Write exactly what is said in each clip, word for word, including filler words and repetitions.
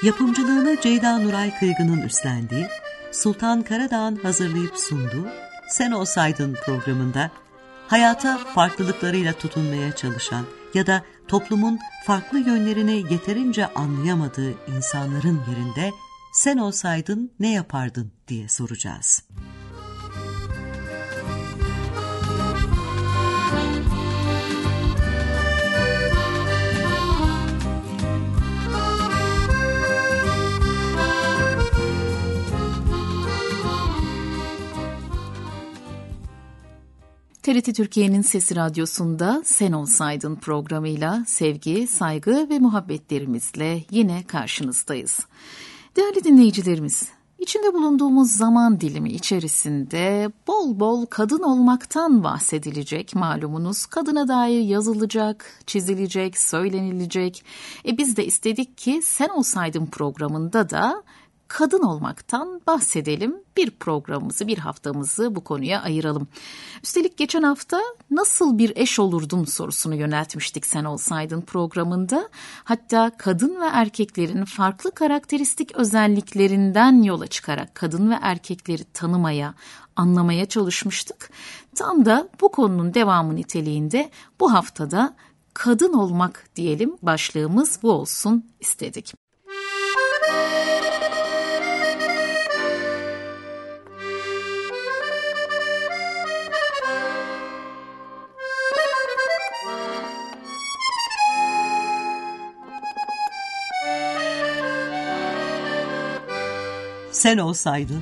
Yapımcılığını Ceyda Nuray Kıygın'ın üstlendiği, Sultan Karadağ'ın hazırlayıp sunduğu Sen Olsaydın programında hayata farklılıklarıyla tutunmaya çalışan ya da toplumun farklı yönlerini yeterince anlayamadığı insanların yerinde sen olsaydın ne yapardın diye soracağız. T R T Türkiye'nin Sesi Radyosu'nda Sen Olsaydın programıyla sevgi, saygı ve muhabbetlerimizle yine karşınızdayız. Değerli dinleyicilerimiz, içinde bulunduğumuz zaman dilimi içerisinde bol bol kadın olmaktan bahsedilecek malumunuz. Kadına dair yazılacak, çizilecek, söylenilecek. E biz de istedik ki Sen Olsaydın programında da kadın olmaktan bahsedelim. Bir programımızı, bir haftamızı bu konuya ayıralım. Üstelik geçen hafta nasıl bir eş olurdum sorusunu yöneltmiştik Sen Olsaydın programında. Hatta kadın ve erkeklerin farklı karakteristik özelliklerinden yola çıkarak kadın ve erkekleri tanımaya, anlamaya çalışmıştık. Tam da bu konunun devamı niteliğinde bu haftada kadın olmak diyelim, başlığımız bu olsun istedik. Sen olsaydın.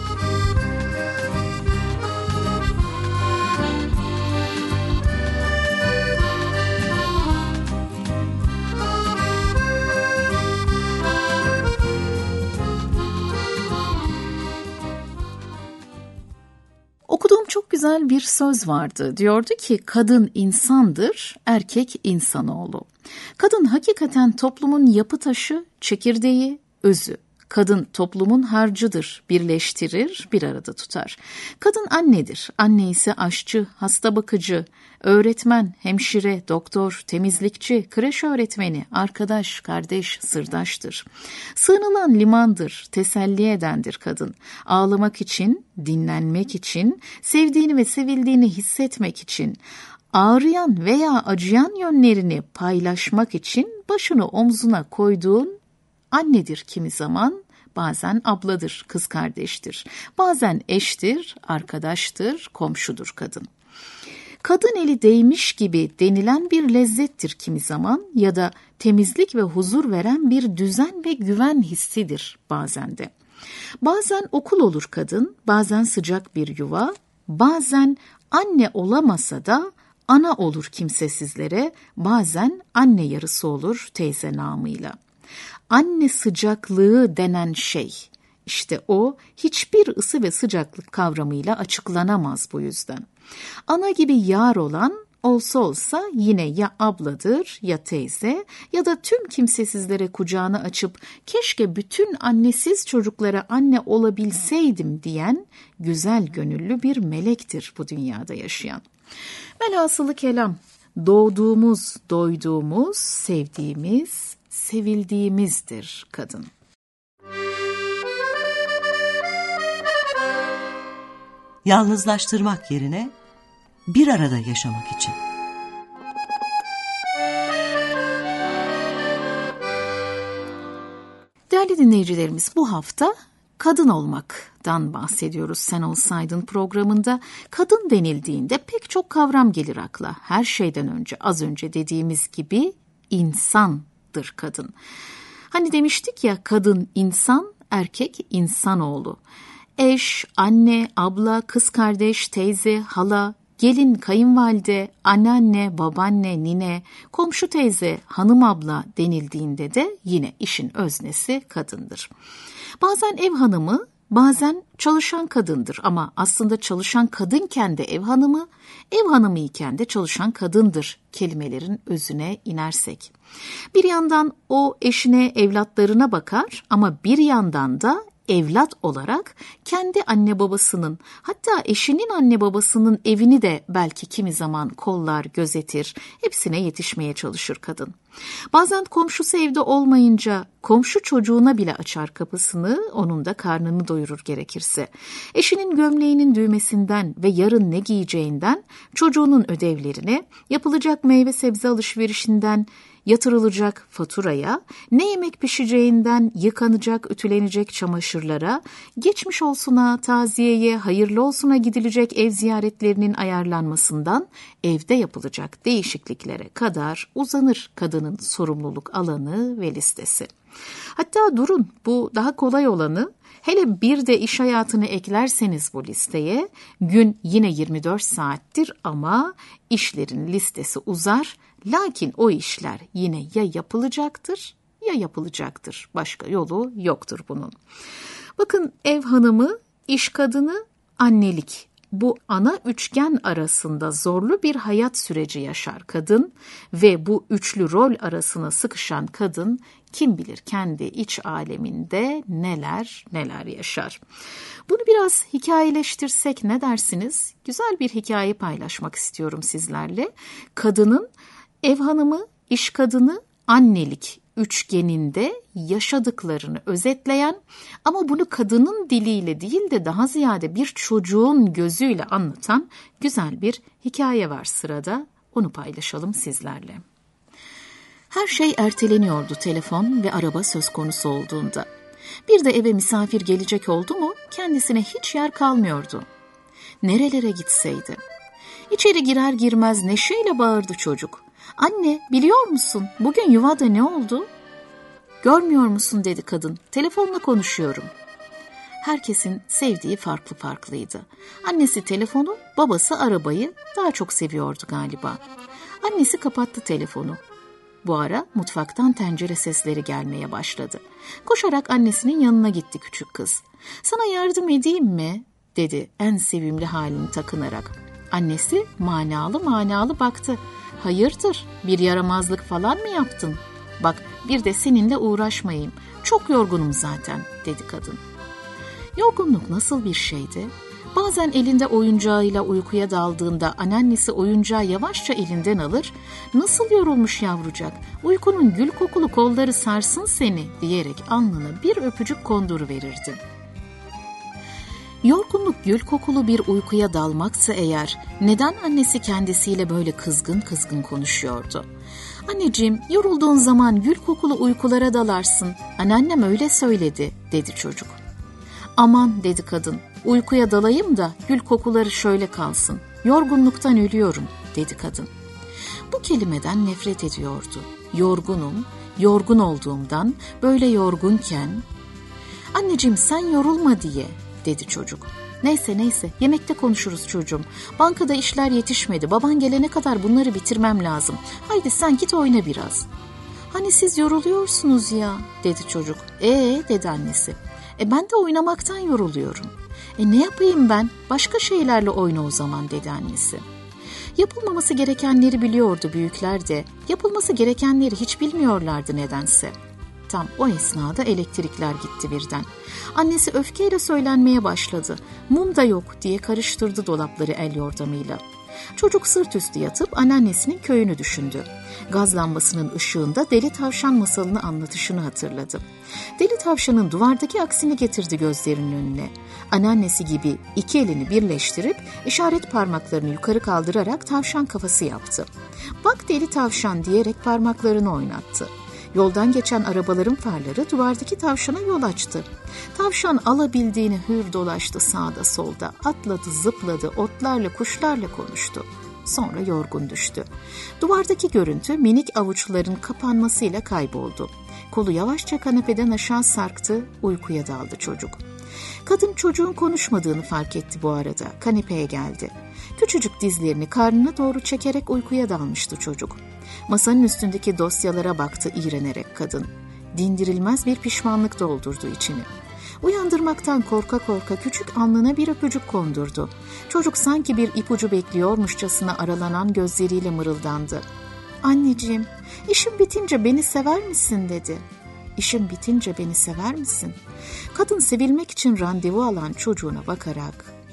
Okuduğum çok güzel bir söz vardı. Diyordu ki kadın insandır, erkek insanoğlu. Kadın hakikaten toplumun yapı taşı, çekirdeği, özü. Kadın toplumun harcıdır, birleştirir, bir arada tutar. Kadın annedir, anne ise aşçı, hasta bakıcı, öğretmen, hemşire, doktor, temizlikçi, kreş öğretmeni, arkadaş, kardeş, sırdaştır. Sığınılan limandır, teselli edendir kadın. Ağlamak için, dinlenmek için, sevdiğini ve sevildiğini hissetmek için, ağrıyan veya acıyan yönlerini paylaşmak için başını omzuna koyduğun annedir kimi zaman, bazen abladır, kız kardeştir, bazen eştir, arkadaştır, komşudur kadın. Kadın eli değmiş gibi denilen bir lezzettir kimi zaman ya da temizlik ve huzur veren bir düzen ve güven hissidir bazen de. Bazen okul olur kadın, bazen sıcak bir yuva, bazen anne olamasa da ana olur kimsesizlere, bazen anne yarısı olur teyze namıyla. Anne sıcaklığı denen şey, işte o hiçbir ısı ve sıcaklık kavramıyla açıklanamaz bu yüzden. Ana gibi yar olan olsa olsa yine ya abladır ya teyze ya da tüm kimsesizlere kucağını açıp keşke bütün annesiz çocuklara anne olabilseydim diyen güzel gönüllü bir melektir bu dünyada yaşayan. Velhasılı kelam, doğduğumuz, doyduğumuz, sevdiğimiz, sevildiğimizdir kadın. Yalnızlaştırmak yerine bir arada yaşamak için. Değerli dinleyicilerimiz, bu hafta kadın olmaktan bahsediyoruz Sen Olsaydın programında. Kadın denildiğinde pek çok kavram gelir akla. Her şeyden önce, az önce dediğimiz gibi insandır kadın. Hani demiştik ya, kadın insan, erkek insanoğlu. Eş, anne, abla, kız kardeş, teyze, hala, gelin, kayınvalide, anneanne, babaanne, nine, komşu teyze, hanım abla denildiğinde de yine işin öznesi kadındır. Bazen ev hanımı, bazen çalışan kadındır ama aslında çalışan kadınken de ev hanımı, ev hanımı iken de çalışan kadındır kelimelerin özüne inersek. Bir yandan o eşine, evlatlarına bakar ama bir yandan da evlat olarak kendi anne babasının, hatta eşinin anne babasının evini de belki kimi zaman kollar, gözetir, hepsine yetişmeye çalışır kadın. Bazen komşusu evde olmayınca komşu çocuğuna bile açar kapısını, onun da karnını doyurur gerekirse. Eşinin gömleğinin düğmesinden ve yarın ne giyeceğinden, çocuğunun ödevlerine, yapılacak meyve sebze alışverişinden, yatırılacak faturaya, ne yemek pişeceğinden yıkanacak, ütülenecek çamaşırlara, geçmiş olsuna, taziyeye, hayırlı olsuna gidilecek ev ziyaretlerinin ayarlanmasından, evde yapılacak değişikliklere kadar uzanır kadının sorumluluk alanı ve listesi. Hatta durun, bu daha kolay olanı, hele bir de iş hayatını eklerseniz bu listeye, gün yine yirmi dört saattir ama işlerin listesi uzar, lakin o işler yine ya yapılacaktır ya yapılacaktır. Başka yolu yoktur bunun. Bakın, ev hanımı, iş kadını, annelik. Bu ana üçgen arasında zorlu bir hayat süreci yaşar kadın ve bu üçlü rol arasına sıkışan kadın kim bilir kendi iç aleminde neler neler yaşar. Bunu biraz hikayeleştirsek ne dersiniz? Güzel bir hikaye paylaşmak istiyorum sizlerle. Kadının, ev hanımı, iş kadını, annelik üçgeninde yaşadıklarını özetleyen ama bunu kadının diliyle değil de daha ziyade bir çocuğun gözüyle anlatan güzel bir hikaye var sırada. Onu paylaşalım sizlerle. Her şey erteleniyordu telefon ve araba söz konusu olduğunda. Bir de eve misafir gelecek oldu mu kendisine hiç yer kalmıyordu. Nerelere gitseydi. İçeri girer girmez neşeyle bağırdı çocuk. Anne, biliyor musun bugün yuvada ne oldu? Görmüyor musun dedi kadın. Telefonla konuşuyorum. Herkesin sevdiği farklı farklıydı. Annesi telefonu, babası arabayı daha çok seviyordu galiba. Annesi kapattı telefonu. Bu ara mutfaktan tencere sesleri gelmeye başladı. Koşarak annesinin yanına gitti küçük kız. Sana yardım edeyim mi? Dedi en sevimli halini takınarak. Annesi manalı manalı baktı. Hayırdır, bir yaramazlık falan mı yaptın? Bak, bir de seninle uğraşmayayım. Çok yorgunum zaten, dedi kadın. Yorgunluk nasıl bir şeydi? Bazen elinde oyuncağıyla uykuya daldığında anneannesi oyuncağı yavaşça elinden alır, nasıl yorulmuş yavrucak, uykunun gül kokulu kolları sarsın seni diyerek alnına bir öpücük konduruverirdi. Yorgunluk gül kokulu bir uykuya dalmaksa eğer, neden annesi kendisiyle böyle kızgın kızgın konuşuyordu? Anneciğim, yorulduğun zaman gül kokulu uykulara dalarsın, anneannem öyle söyledi, dedi çocuk. Aman, dedi kadın, uykuya dalayım da gül kokuları şöyle kalsın, yorgunluktan ölüyorum, dedi kadın. Bu kelimeden nefret ediyordu. Yorgunum, yorgun olduğumdan, böyle yorgunken, anneciğim sen yorulma diye, dedi çocuk. Neyse neyse, yemekte konuşuruz çocuğum. Bankada işler yetişmedi, baban gelene kadar bunları bitirmem lazım. Haydi sen git oyna biraz. Hani siz yoruluyorsunuz ya, dedi çocuk. Ee, dedi annesi. E ben de oynamaktan yoruluyorum. E ne yapayım ben? Başka şeylerle oyna o zaman, dedi annesi. Yapılmaması gerekenleri biliyordu büyükler de, yapılması gerekenleri hiç bilmiyorlardı nedense. Tam o esnada elektrikler gitti birden. Annesi öfkeyle söylenmeye başladı. Mum da yok diye karıştırdı dolapları el yordamıyla. Çocuk sırt üstü yatıp anneannesinin köyünü düşündü. Gaz lambasının ışığında Deli Tavşan masalını anlatışını hatırladı. Deli Tavşan'ın duvardaki aksini getirdi gözlerinin önüne. Anneannesi gibi iki elini birleştirip işaret parmaklarını yukarı kaldırarak tavşan kafası yaptı. Bak Deli Tavşan diyerek parmaklarını oynattı. Yoldan geçen arabaların farları duvardaki tavşana yol açtı. Tavşan alabildiğini hür dolaştı sağda solda, atladı zıpladı, otlarla kuşlarla konuştu. Sonra yorgun düştü. Duvardaki görüntü minik avuçların kapanmasıyla kayboldu. Kolu yavaşça kanepeden aşağı sarktı, uykuya daldı çocuk. Kadın çocuğun konuşmadığını fark etti bu arada, kanepeye geldi. Küçücük dizlerini karnına doğru çekerek uykuya dalmıştı çocuk. Masanın üstündeki dosyalara baktı iğrenerek kadın. Dindirilmez bir pişmanlık doldurdu içini. Uyandırmaktan korka korka küçük alnına bir öpücük kondurdu. Çocuk sanki bir ipucu bekliyormuşçasına aralanan gözleriyle mırıldandı. Anneciğim, işim bitince beni sever misin dedi. İşim bitince beni sever misin? Kadın sevilmek için randevu alan çocuğuna bakarak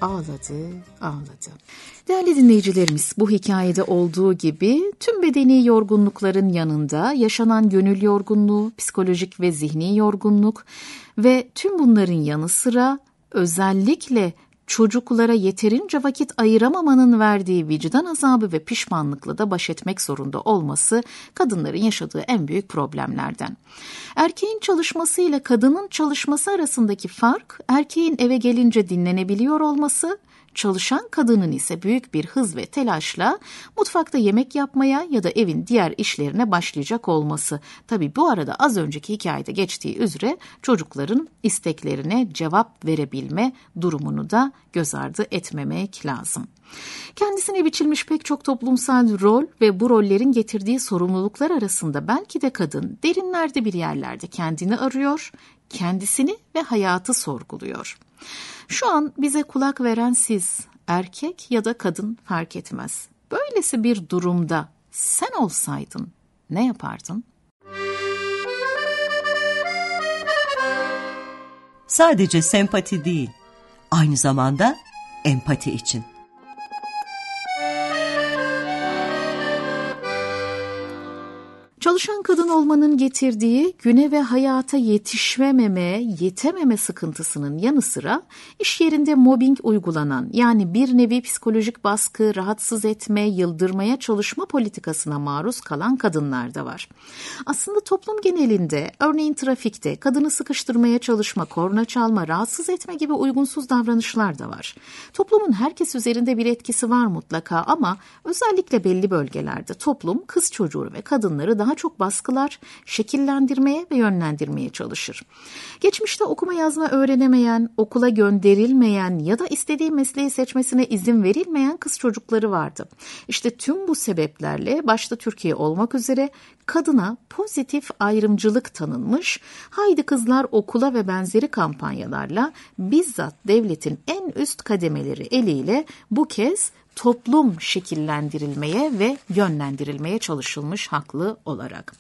ağladı, ağladı. Değerli dinleyicilerimiz, bu hikayede olduğu gibi tüm bedeni yorgunlukların yanında yaşanan gönül yorgunluğu, psikolojik ve zihni yorgunluk ve tüm bunların yanı sıra özellikle çocuklara yeterince vakit ayıramamanın verdiği vicdan azabı ve pişmanlıkla da baş etmek zorunda olması kadınların yaşadığı en büyük problemlerden. Erkeğin çalışması ile kadının çalışması arasındaki fark, erkeğin eve gelince dinlenebiliyor olması, çalışan kadının ise büyük bir hız ve telaşla mutfakta yemek yapmaya ya da evin diğer işlerine başlayacak olması. Tabii bu arada az önceki hikayede geçtiği üzere çocukların isteklerine cevap verebilme durumunu da göz ardı etmemek lazım. Kendisine biçilmiş pek çok toplumsal rol ve bu rollerin getirdiği sorumluluklar arasında belki de kadın derinlerde bir yerlerde kendini arıyor, kendisini ve hayatı sorguluyor. Şu an bize kulak veren siz, erkek ya da kadın fark etmez. Böylesi bir durumda sen olsaydın ne yapardın? Sadece sempati değil, aynı zamanda empati için. Çalışan kadın olmanın getirdiği güne ve hayata yetişmememe, yetememe sıkıntısının yanı sıra iş yerinde mobbing uygulanan, yani bir nevi psikolojik baskı, rahatsız etme, yıldırmaya çalışma politikasına maruz kalan kadınlar da var. Aslında toplum genelinde, örneğin trafikte kadını sıkıştırmaya çalışma, korna çalma, rahatsız etme gibi uygunsuz davranışlar da var. Toplumun herkes üzerinde bir etkisi var mutlaka ama özellikle belli bölgelerde toplum kız çocuğu ve kadınları daha çok baskılar, şekillendirmeye ve yönlendirmeye çalışır. Geçmişte okuma yazma öğrenemeyen, okula gönderilmeyen ya da istediği mesleği seçmesine izin verilmeyen kız çocukları vardı. İşte tüm bu sebeplerle başta Türkiye olmak üzere kadına pozitif ayrımcılık tanınmış, haydi kızlar okula ve benzeri kampanyalarla bizzat devletin en üst kademeleri eliyle bu kez toplum şekillendirilmeye ve yönlendirilmeye çalışılmış haklı olarak.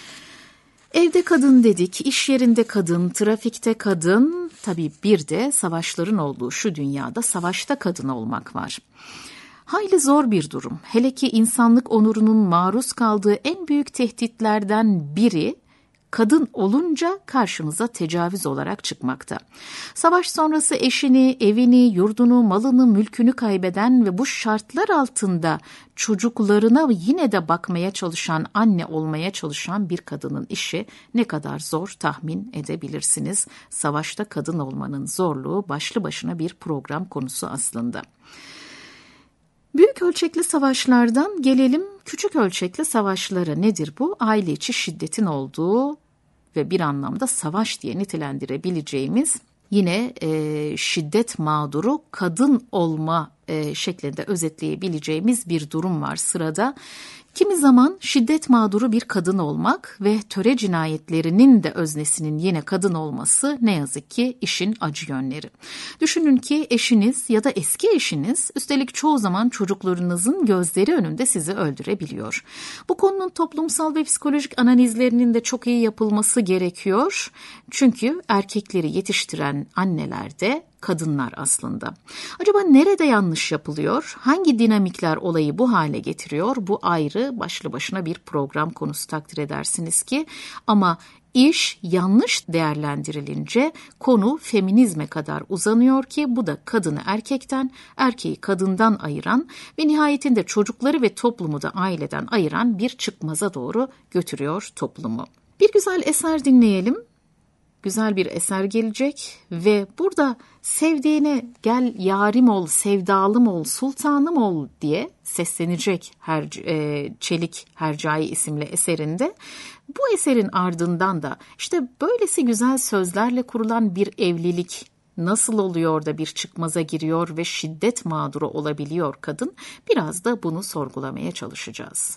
Evde kadın dedik, iş yerinde kadın, trafikte kadın, tabii bir de savaşların olduğu şu dünyada savaşta kadın olmak var. Hayli zor bir durum. Hele ki insanlık onurunun maruz kaldığı en büyük tehditlerden biri, kadın olunca karşımıza tecavüz olarak çıkmakta. Savaş sonrası eşini, evini, yurdunu, malını, mülkünü kaybeden ve bu şartlar altında çocuklarına yine de bakmaya çalışan, anne olmaya çalışan bir kadının işi ne kadar zor tahmin edebilirsiniz. Savaşta kadın olmanın zorluğu başlı başına bir program konusu aslında. Büyük ölçekli savaşlardan gelelim küçük ölçekli savaşlara. Nedir bu? Aile içi şiddetin olduğu ve bir anlamda savaş diye nitelendirebileceğimiz, yine e, şiddet mağduru kadın olma e, şeklinde özetleyebileceğimiz bir durum var sırada. Kimi zaman şiddet mağduru bir kadın olmak ve töre cinayetlerinin de öznesinin yine kadın olması ne yazık ki işin acı yönleri. Düşünün ki eşiniz ya da eski eşiniz, üstelik çoğu zaman çocuklarınızın gözleri önünde sizi öldürebiliyor. Bu konunun toplumsal ve psikolojik analizlerinin de çok iyi yapılması gerekiyor. Çünkü erkekleri yetiştiren anneler de kadınlar aslında. Acaba nerede yanlış yapılıyor? Hangi dinamikler olayı bu hale getiriyor? Bu ayrı başlı başına bir program konusu takdir edersiniz ki. Ama iş yanlış değerlendirilince konu feminizme kadar uzanıyor ki bu da kadını erkekten, erkeği kadından ayıran ve nihayetinde çocukları ve toplumu da aileden ayıran bir çıkmaza doğru götürüyor toplumu. Bir güzel eser dinleyelim. Güzel bir eser gelecek ve burada sevdiğine gel yarim ol, sevdalım ol, sultanım ol diye seslenecek her, e, Çelik Hercai isimli eserinde. Bu eserin ardından da işte böylesi güzel sözlerle kurulan bir evlilik nasıl oluyor da bir çıkmaza giriyor ve şiddet mağduru olabiliyor kadın? Biraz da bunu sorgulamaya çalışacağız.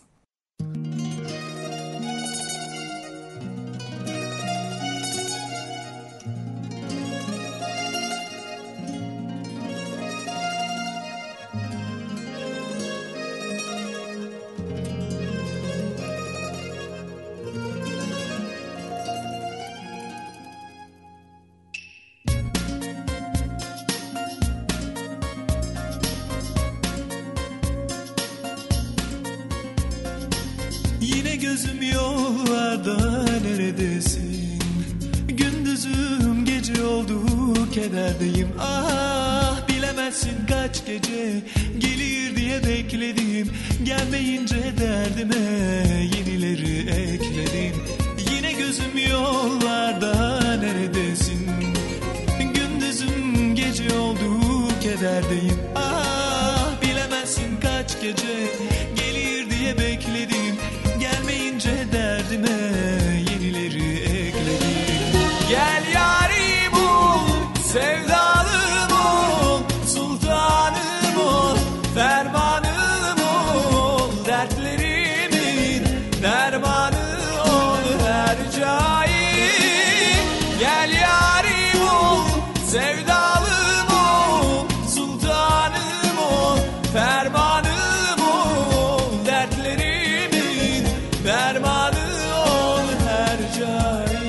gözüm yollarda, neredesin? Gündüzüm gece oldu, kederdeyim. Ah, bilemezsin kaç gece gelir diye bekledim. Gelmeyince derdime yenileri ekledim. Yine gözüm yollarda, neredesin? Gündüzüm gece oldu, kederdeyim. Ah, bilemezsin kaç gece gelir diye bekledim. Gelmeyince derdime yenileri ekledim. Gel yarim ol, sevdalım ol, sultanım ol, fermanım ol, dertlerimin dermanı ol her cahil. Gel yarim ol, sevdalım ol, sultanım ol, fermanım ol, dertlerimin dermanı ol her cahil.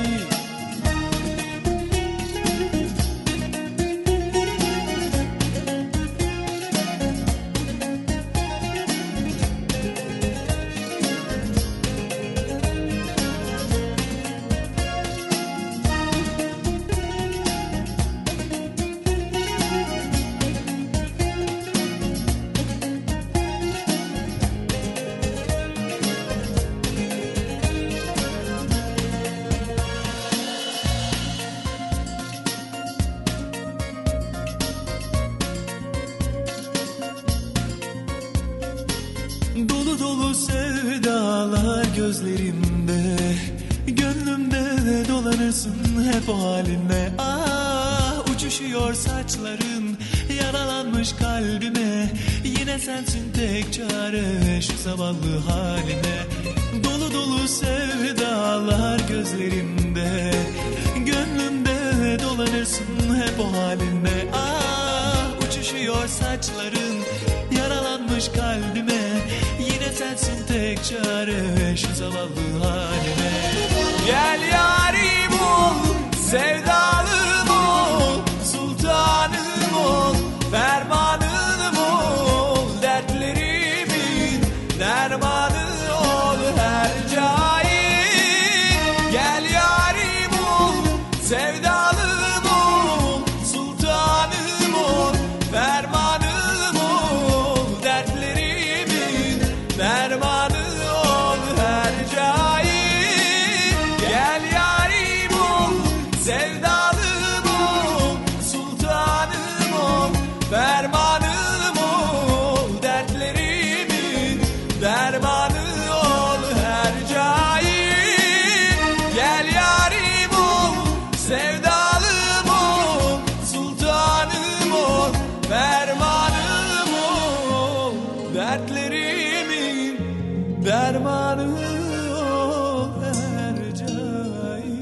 Dolu dolu sevdalar gözlerimde, gönlümde dolanırsın hep o halinle. Ah, uçuşuyor saçların yaralanmış kalbime. Yine sensin tek çare şu zavallı halime. Dolu dolu sevdalar gözlerimde, gönlümde dolanırsın hep o halinle. Ah, uçuşuyor saçların yaralanmış kalbime. Yine sensin tek çare şu zavallı halime. Gel yarim ol, sevdalım ol, sultanım ol, fermanım ol, dertlerimin dermanı ol her cahil. Gel yarim ol, sevdalım ol, sultanım ol, fermanım ol, dertlerimin dermanı ol her cahil. Gel yarim ol, sevdalım ol, sultanım ol, fermanım ol, dertlerimin dermanı ol her cahil. Gel yarim ol, sevdalım ol, sultanım ol, fermanım ol, dertlerimin dermanı ol her cahil.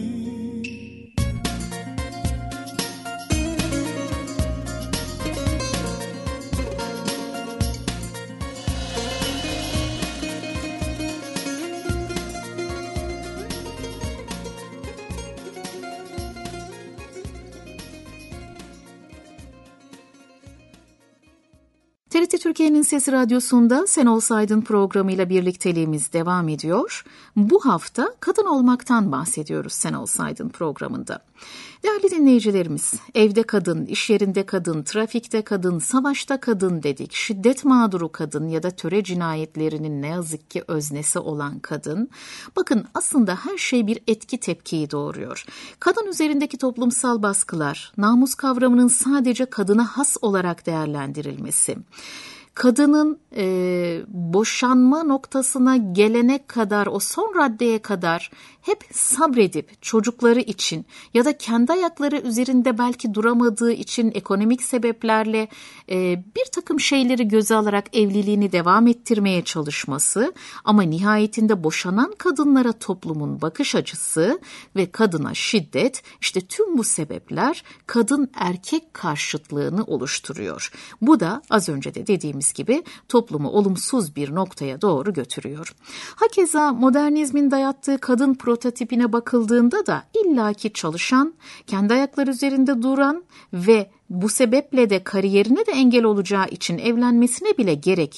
T R T Türkiye'nin Sesi Radyosu'nda Sen Olsaydın programıyla birlikteliğimiz devam ediyor. Bu hafta kadın olmaktan bahsediyoruz Sen Olsaydın programında. Değerli dinleyicilerimiz, evde kadın, iş yerinde kadın, trafikte kadın, savaşta kadın dedik. Şiddet mağduru kadın ya da töre cinayetlerinin ne yazık ki öznesi olan kadın. Bakın aslında her şey bir etki tepkiyi doğuruyor. Kadın üzerindeki toplumsal baskılar, namus kavramının sadece kadına has olarak değerlendirilmesi, kadının e, boşanma noktasına gelene kadar, o son raddeye kadar hep sabredip çocukları için ya da kendi ayakları üzerinde belki duramadığı için ekonomik sebeplerle e, bir takım şeyleri göze alarak evliliğini devam ettirmeye çalışması, ama nihayetinde boşanan kadınlara toplumun bakış açısı ve kadına şiddet, işte tüm bu sebepler kadın erkek karşıtlığını oluşturuyor. Bu da az önce de dediğimiz gibi toplumu olumsuz bir noktaya doğru götürüyor. Hakeza modernizmin dayattığı kadın prototipine bakıldığında da illaki çalışan, kendi ayakları üzerinde duran ve bu sebeple de kariyerine de engel olacağı için evlenmesine bile gerek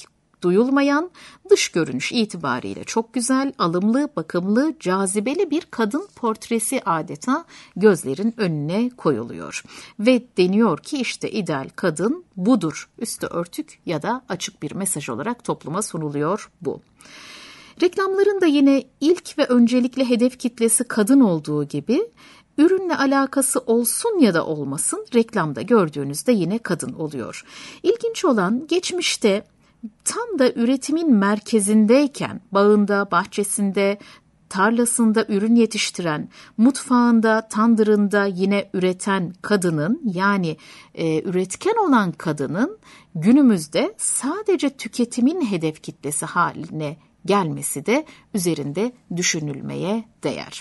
duyulmayan, dış görünüş itibariyle çok güzel, alımlı, bakımlı, cazibeli bir kadın portresi adeta gözlerin önüne koyuluyor. Ve deniyor ki işte ideal kadın budur. Üstü örtük ya da açık bir mesaj olarak topluma sunuluyor bu. Reklamların da yine ilk ve öncelikli hedef kitlesi kadın olduğu gibi ürünle alakası olsun ya da olmasın reklamda gördüğünüzde yine kadın oluyor. İlginç olan geçmişte tam da üretimin merkezindeyken bağında, bahçesinde, tarlasında ürün yetiştiren, mutfağında, tandırında yine üreten kadının yani e, üretken olan kadının günümüzde sadece tüketimin hedef kitlesi haline gelmesi de üzerinde düşünülmeye değer.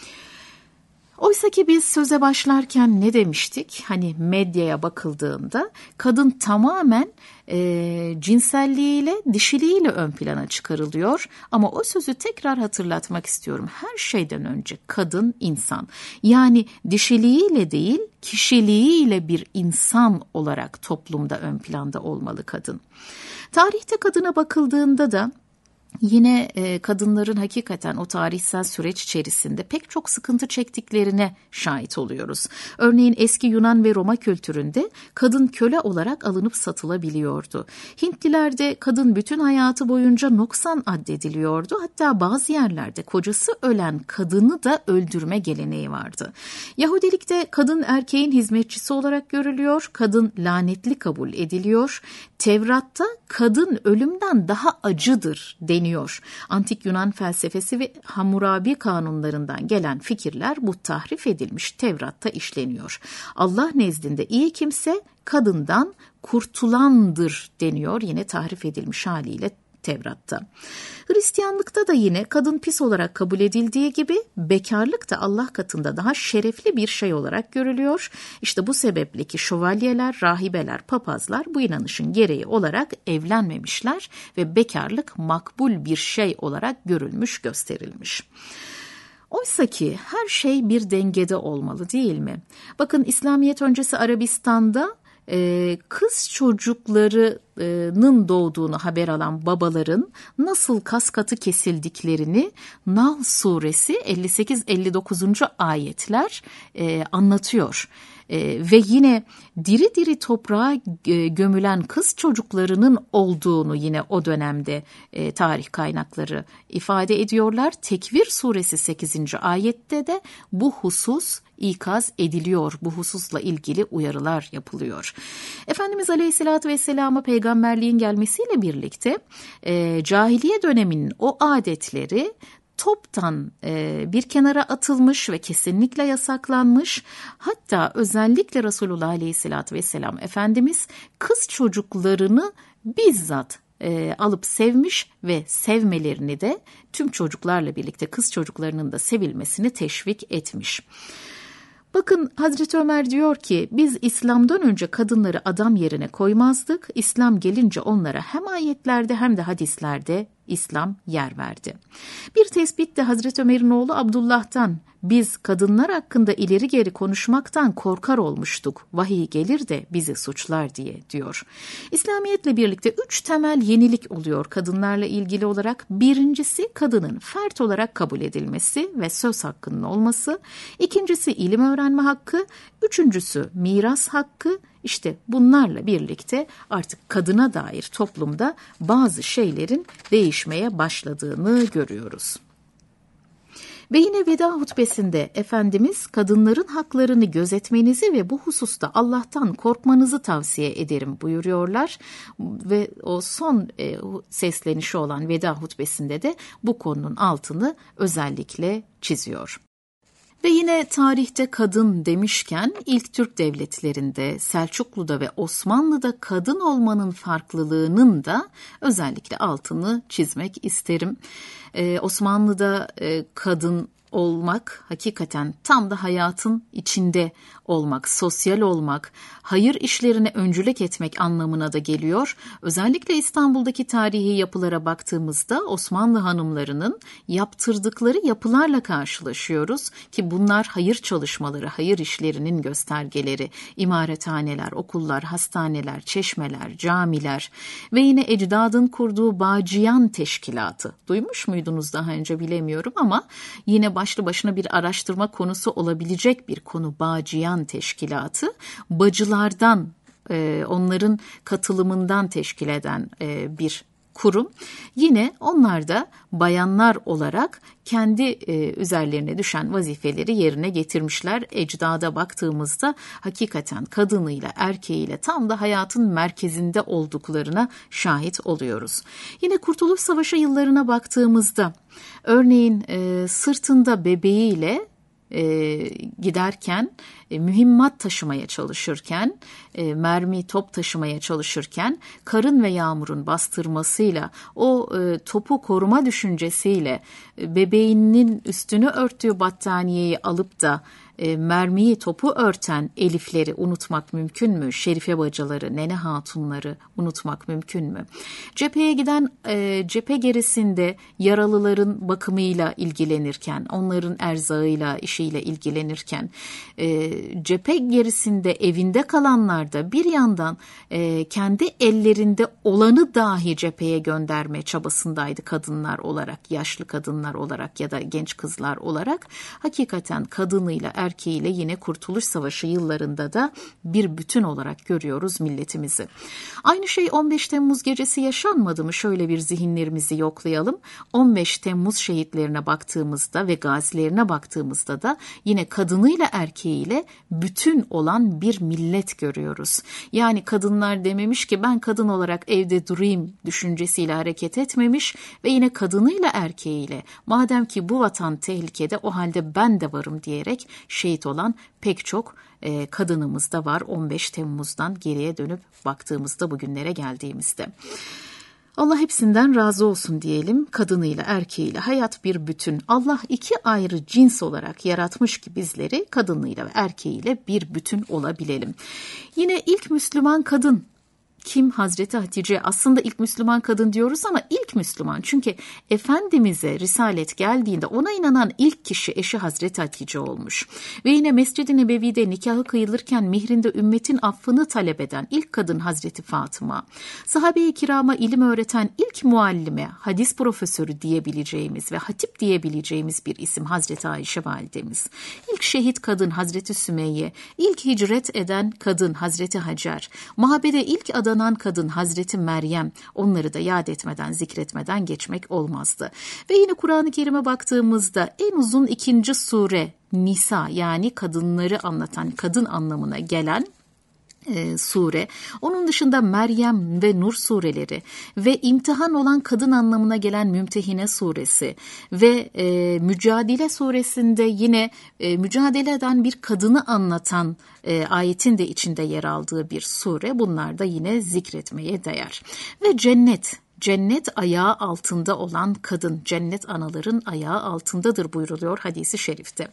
Oysa ki biz söze başlarken ne demiştik? Hani medyaya bakıldığında kadın tamamen e, cinselliğiyle, dişiliğiyle ön plana çıkarılıyor. Ama o sözü tekrar hatırlatmak istiyorum. Her şeyden önce kadın insan. Yani dişiliğiyle değil, kişiliğiyle bir insan olarak toplumda ön planda olmalı kadın. Tarihte kadına bakıldığında da yine e, kadınların hakikaten o tarihsel süreç içerisinde pek çok sıkıntı çektiklerine şahit oluyoruz. Örneğin eski Yunan ve Roma kültüründe kadın köle olarak alınıp satılabiliyordu. Hintlilerde kadın bütün hayatı boyunca noksan addediliyordu. Hatta bazı yerlerde kocası ölen kadını da öldürme geleneği vardı. Yahudilikte kadın erkeğin hizmetçisi olarak görülüyor, kadın lanetli kabul ediliyor. Tevrat'ta kadın ölümden daha acıdır deniyor. Antik Yunan felsefesi ve Hammurabi kanunlarından gelen fikirler bu tahrif edilmiş Tevrat'ta işleniyor. Allah nezdinde iyi kimse kadından kurtulandır deniyor yine tahrif edilmiş haliyle Tevrat'ta. Hristiyanlıkta da yine kadın pis olarak kabul edildiği gibi bekarlık da Allah katında daha şerefli bir şey olarak görülüyor. İşte bu sebeple ki şövalyeler, rahibeler, papazlar bu inanışın gereği olarak evlenmemişler ve bekarlık makbul bir şey olarak görülmüş, gösterilmiş. Oysa ki her şey bir dengede olmalı değil mi? Bakın İslamiyet öncesi Arabistan'da Ee, kız çocuklarının doğduğunu haber alan babaların nasıl kas katı kesildiklerini Nahl suresi elli sekiz elli dokuzuncu ayetler e, anlatıyor. Ee, ve yine diri diri toprağa e, gömülen kız çocuklarının olduğunu yine o dönemde e, tarih kaynakları ifade ediyorlar. Tekvir suresi sekizinci ayette de bu husus ikaz ediliyor. Bu hususla ilgili uyarılar yapılıyor. Efendimiz Aleyhisselatü Vesselam'a peygamberliğin gelmesiyle birlikte e, cahiliye döneminin o adetleri toptan e, bir kenara atılmış ve kesinlikle yasaklanmış. Hatta özellikle Resulullah Aleyhisselatü Vesselam Efendimiz kız çocuklarını bizzat e, alıp sevmiş ve sevmelerini de tüm çocuklarla birlikte kız çocuklarının da sevilmesini teşvik etmiş. Bakın Hazreti Ömer diyor ki biz İslam'dan önce kadınları adam yerine koymazdık. İslam gelince onlara hem ayetlerde hem de hadislerde İslam yer verdi. Bir tespit de Hazreti Ömer'in oğlu Abdullah'tan biz kadınlar hakkında ileri geri konuşmaktan korkar olmuştuk. Vahiy gelir de bizi suçlar diye diyor. İslamiyetle birlikte üç temel yenilik oluyor kadınlarla ilgili olarak. Birincisi kadının fert olarak kabul edilmesi ve söz hakkının olması. İkincisi ilim öğrenme hakkı. Üçüncüsü miras hakkı. İşte bunlarla birlikte artık kadına dair toplumda bazı şeylerin değişmeye başladığını görüyoruz. Ve yine veda hutbesinde Efendimiz kadınların haklarını gözetmenizi ve bu hususta Allah'tan korkmanızı tavsiye ederim buyuruyorlar. Ve o son e, seslenişi olan veda hutbesinde de bu konunun altını özellikle çiziyor. Ve yine tarihte kadın demişken ilk Türk devletlerinde Selçuklu'da ve Osmanlı'da kadın olmanın farklılığının da özellikle altını çizmek isterim. Ee, Osmanlı'da e, kadın olmak hakikaten tam da hayatın içinde olmak, sosyal olmak, hayır işlerine öncülük etmek anlamına da geliyor. Özellikle İstanbul'daki tarihi yapılara baktığımızda Osmanlı hanımlarının yaptırdıkları yapılarla karşılaşıyoruz ki bunlar hayır çalışmaları, hayır işlerinin göstergeleri. İmarethaneler, okullar, hastaneler, çeşmeler, camiler ve yine ecdadın kurduğu Bağcıyan Teşkilatı. Duymuş muydunuz daha önce bilemiyorum ama yine başlı başına bir araştırma konusu olabilecek bir konu Bağcıyan Teşkilatı. Bacılardan, onların katılımından teşkil eden bir kurum. Yine onlar da bayanlar olarak kendi e, üzerlerine düşen vazifeleri yerine getirmişler. Ecdada baktığımızda hakikaten kadınıyla erkeğiyle tam da hayatın merkezinde olduklarına şahit oluyoruz. Yine Kurtuluş Savaşı yıllarına baktığımızda örneğin e, sırtında bebeğiyle E, giderken, e, mühimmat taşımaya çalışırken, e, mermi, top taşımaya çalışırken karın ve yağmurun bastırmasıyla, o e, topu koruma düşüncesiyle e, bebeğinin üstünü örttüğü battaniyeyi alıp da e, mermiyi, topu örten Elifleri unutmak mümkün mü? Şerife bacıları, nene hatunları unutmak mümkün mü? Cepheye giden, e, cephe gerisinde yaralıların bakımıyla ilgilenirken, onların erzağıyla, işiyle ilgilenirken, e, cephe gerisinde evinde kalanlar da bir yandan e, kendi ellerinde olanı dahi cepheye gönderme çabasındaydı kadınlar olarak, yaşlı kadınlar olarak ya da genç kızlar olarak. Hakikaten kadınıyla erkeğiyle yine Kurtuluş Savaşı yıllarında da bir bütün olarak görüyoruz milletimizi. Aynı şey on beş Temmuz gecesi yaşanmadı mı? Şöyle bir zihinlerimizi yoklayalım. on beş Temmuz şehitlerine baktığımızda ve gazilerine baktığımızda da yine kadınıyla erkeğiyle bütün olan bir millet görüyoruz. Yani kadınlar dememiş ki ben kadın olarak evde durayım düşüncesiyle hareket etmemiş ve yine kadınıyla erkeğiyle madem ki bu vatan tehlikede o halde ben de varım diyerek şehit olan pek çok e, kadınımız da var on beş Temmuz'dan geriye dönüp baktığımızda bugünlere geldiğimizde. Allah hepsinden razı olsun diyelim. Kadınıyla erkeğiyle hayat bir bütün. Allah iki ayrı cins olarak yaratmış ki bizleri kadınıyla ve erkeğiyle bir bütün olabilelim. Yine ilk Müslüman kadın kim? Hazreti Hatice. Aslında ilk Müslüman kadın diyoruz ama ilk Müslüman. Çünkü Efendimiz'e risalet geldiğinde ona inanan ilk kişi eşi Hazreti Hatice olmuş. Ve yine Mescid-i Nebevi'de nikahı kıyılırken mihrinde ümmetin affını talep eden ilk kadın Hazreti Fatıma. Sahabe-i kirama ilim öğreten ilk muallime, hadis profesörü diyebileceğimiz ve hatip diyebileceğimiz bir isim Hazreti Ayşe validemiz. İlk şehit kadın Hazreti Sümeyye, ilk hicret eden kadın Hazreti Hacer, Muhabbede ilk adanan kadın Hazreti Meryem, onları da yad etmeden, zikretmeden geçmek olmazdı. Ve yine Kur'an-ı Kerim'e baktığımızda en uzun ikinci sure Nisa, yani kadınları anlatan, kadın anlamına gelen E, sure. Onun dışında Meryem ve Nur sureleri ve imtihan olan kadın anlamına gelen Mümtehine suresi ve e, Mücadele suresinde yine e, mücadele eden bir kadını anlatan e, ayetin de içinde yer aldığı bir sure. Bunlar da yine zikretmeye değer. Ve cennet. Cennet ayağı altında olan kadın, cennet anaların ayağı altındadır buyruluyor hadisi şerifte.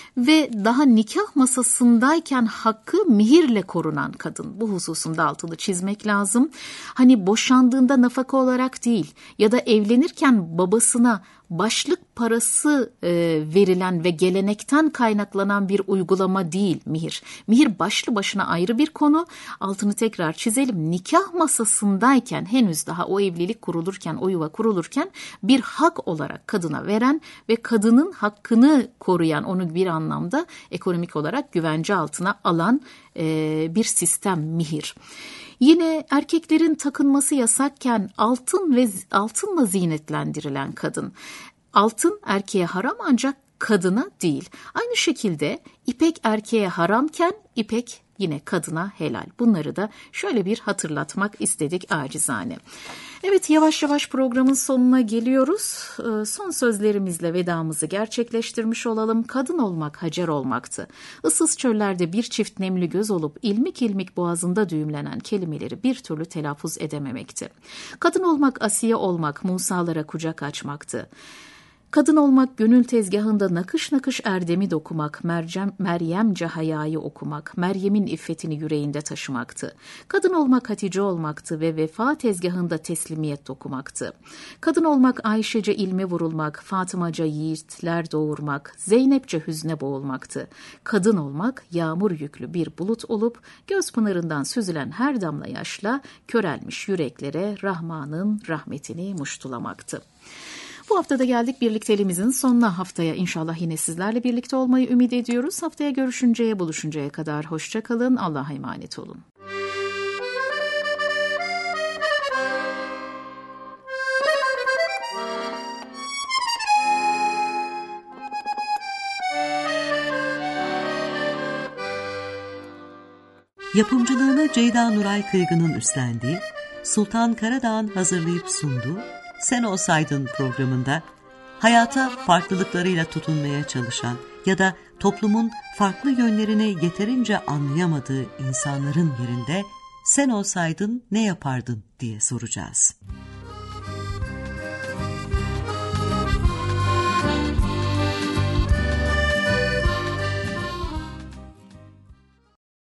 Ve daha nikah masasındayken hakkı mihirle korunan kadın. Bu hususunda altını çizmek lazım. Hani boşandığında nafaka olarak değil ya da evlenirken babasına başlık parası e, verilen ve gelenekten kaynaklanan bir uygulama değil mihir. Mihir başlı başına ayrı bir konu. Altını tekrar çizelim. Nikah masasındayken henüz daha o evlilik kurulurken, o yuva kurulurken bir hak olarak kadına veren ve kadının hakkını koruyan, onu bir anlamda ekonomik olarak güvence altına alan e, bir sistem mihir. Yine erkeklerin takınması yasakken altın ve altınla zinetlendirilen kadın. Altın erkeğe haram ancak kadına değil. Aynı şekilde ipek erkeğe haramken ipek yine kadına helal. Bunları da şöyle bir hatırlatmak istedik acizane. Evet, yavaş yavaş programın sonuna geliyoruz. Son sözlerimizle vedamızı gerçekleştirmiş olalım. Kadın olmak Hacer olmaktı. Issız çöllerde bir çift nemli göz olup ilmik ilmik boğazında düğümlenen kelimeleri bir türlü telaffuz edememekti. Kadın olmak Asiye olmak, Musalara kucak açmaktı. Kadın olmak gönül tezgahında nakış nakış erdemi dokumak, Mercem, Meryemce hayayı okumak, Meryem'in iffetini yüreğinde taşımaktı. Kadın olmak Hatice olmaktı ve vefa tezgahında teslimiyet dokumaktı. Kadın olmak Ayşece ilme vurulmak, Fatımaca yiğitler doğurmak, Zeynepçe hüzne boğulmaktı. Kadın olmak yağmur yüklü bir bulut olup göz pınarından süzülen her damla yaşla körelmiş yüreklere Rahman'ın rahmetini muştulamaktı. Bu haftada geldik birlikteliğimizin sonuna. Haftaya inşallah yine sizlerle birlikte olmayı ümit ediyoruz. Haftaya görüşünceye, buluşuncaya kadar hoşça kalın. Allah'a emanet olun. Yapımcılığını Ceyda Nuray Kıygı'nın üstlendiği, Sultan Karadağ'ın hazırlayıp sunduğu Sen Olsaydın programında hayata farklılıklarıyla tutunmaya çalışan ya da toplumun farklı yönlerini yeterince anlayamadığı insanların yerinde sen olsaydın ne yapardın diye soracağız.